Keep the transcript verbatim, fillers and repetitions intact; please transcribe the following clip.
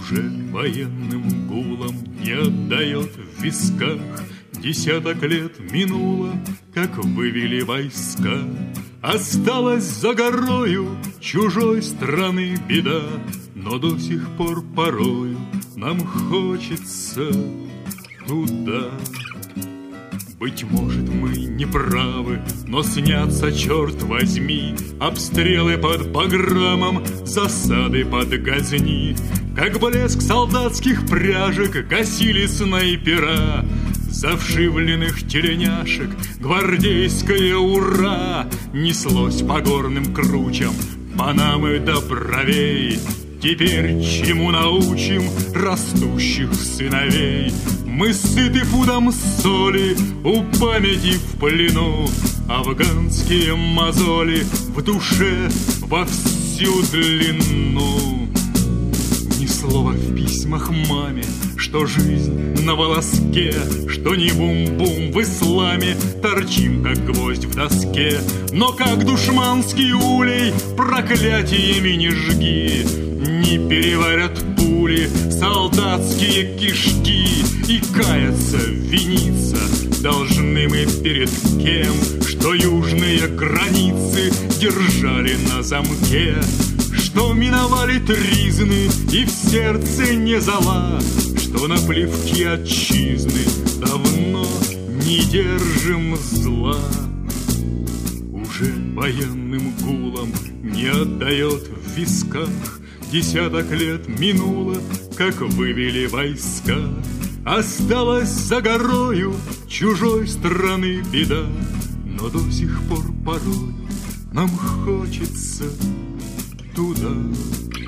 Уже военным гулом не отдает в висках. Десяток лет минуло, как вывели войска. Осталась за горою чужой страны беда, но до сих пор порою нам хочется туда. Быть может, мы не правы, но снятся, черт возьми, обстрелы под погромом, засады под Газни. Как блеск солдатских пряжек гасили снайпера завшивленных теленяшек, гвардейское ура неслось по горным кручам Панамы до бровей. Теперь чему научим растущих сыновей? Мы сыты пудом соли, у памяти в плену, афганские мозоли в душе во всю длину. Ни слова в письмах маме, что жизнь на волоске, что не бум-бум в исламе, торчим, как гвоздь в доске. Но как душманский улей проклятиями не жги, не переварят пули солдатские кишки. И каяться, виниться должны мы перед кем, что южные границы держали на замке, что миновали тризны и в сердце не зола, что на плевки отчизны давно не держим зла. Уже военным гулом не отдает в висках. Десяток лет минуло, как вывели войска. Осталась за горою чужой страны беда, но до сих пор порой нам хочется туда.